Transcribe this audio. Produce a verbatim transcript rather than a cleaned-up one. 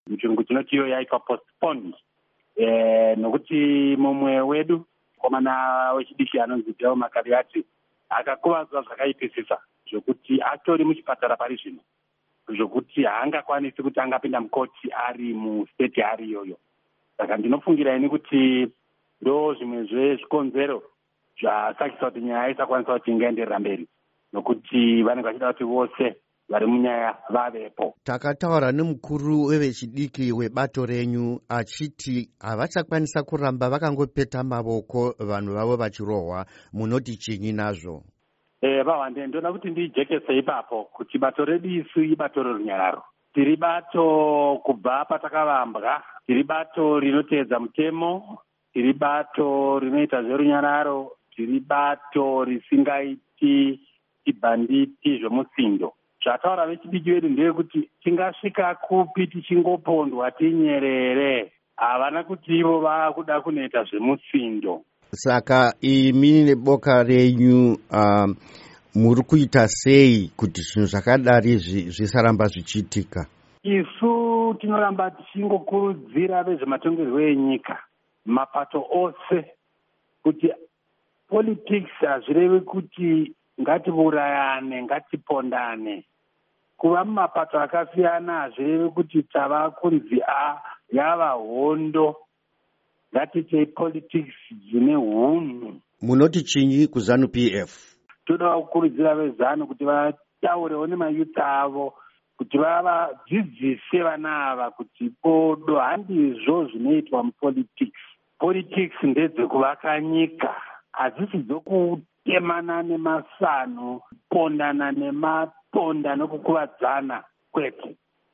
muchirungu tinoti iyo yaitwa postponed e, nokuti mumwe wedu komana wechidiki anonzi Deo Makariati akakuvadzwa zvakaipisisa zvokuti atori muchipatara pari zvino zvokuti haangakwanisi kuti angapinda mukoti ari mustate ari iyoyo. Saka ndinofungira ini kuti ndo zvimwe zvezvikonzero zvasakisa kuti nyaya isakwanisa kuti ingaenderera mberi nokuti vanenge vachida kuti vose vari munyaya vavepo. Takataura nemukuru wevechidiki webato renyu achiti havachakwanisa kuramba vakangopeta mavoko vanhu vavo vachirohwa. Munoti chinyi nazvo? Eh, vawande ndona kuti ndijekese ipapo kuti bato redu isu ibato rerunyararo. Tiri bato kubva patakavambwa, tiri bato rinoteedza mutemo, tiri bato rinoita zverunyararo, tiri bato risingaiti ibhanditi zvomusindo. Zvataura vechidiki vedu ndeyekuti tingasvika kupi tichingopondwa tinyerere, havana kuti ivo vakuda kunoita zvemusindo. Saka imi neboka renyu um, muri kuita sei kuti zvinhu zvakadari zvisaramba zvichiitika? Isu tinoramba tichingokurudzira vezvematongerwo enyika, mapato ose, kuti politics hazvirevi kuti ngatiurayane, ngatipondane. Kuva mumapato akasiyana hazvirevi kuti tava kunzi a yava hondo. Ngatite politics dzine hunhu. Munoti chinyi kuZANU P F? Toda kukurudzira vezANU kuti vataurewo nemayuth avo kuti vavadzidzise vana ava kuti podo handizvo zvinoitwa mupolitics. Politics ndedzekuvaka nyika, hadzisi dzokutemana nemasano, kupondana nemaponda nokukuvadzana kwete.